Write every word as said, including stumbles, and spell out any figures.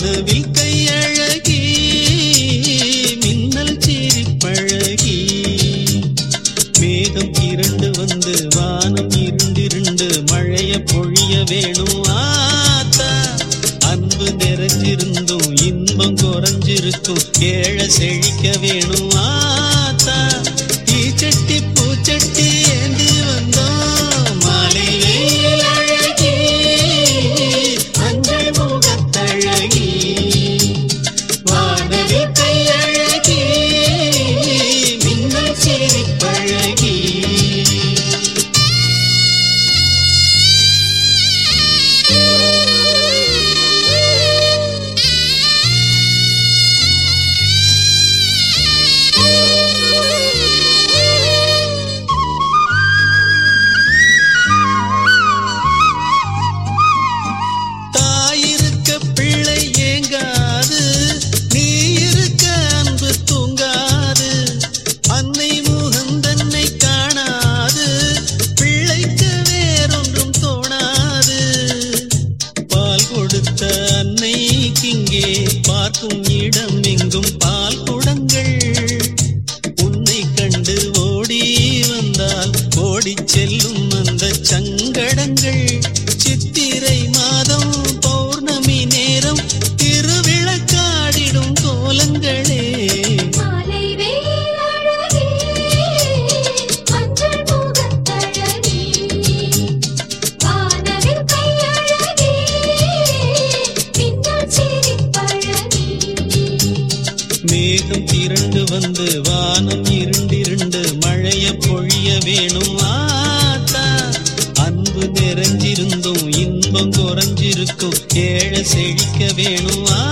வானவில் கையழகி மின்னல் சிரிப்பழகி மேகம் இரண்டு வந்து வானம் இருண்டிருண்டு மழைய பொழிய வேணும் ஆத்தா அன்பு நிறைஞ்சிருந்தும் இன்பம் குறைஞ்சிருக்கும் ஏழ செழிக்க வேணும் ஆத்தா ஈச்சட்டி பூச்சட்டி ஏந்தி வந்தோம் மாலை வெயில் அழகி மஞ்சள் முகத்தழகி வானவில் கையழகி மின்னல் சிரிப்பழகி அன்னைக்கிங்கே பார்க்கும் இடம் எங்கும் பால் குடங்கள் உன்னை கண்டு ஓடி வந்தால் ஓடி செல்லும் அந்த சங்கடங்கள் சித்திரை மாதம் பௌர்ணமி நேரம் திருவிளக்காடிடும் கோலங்களே மேகம் திரண்டு வந்து வானம் இருண்டிருண்டு மழைய பொழிய வேணும் ஆத்தா அன்பு நிறைஞ்சிருந்தும் இன்பம் குறைஞ்சிருக்கும் ஏழ செழிக்க வேணும் ஆ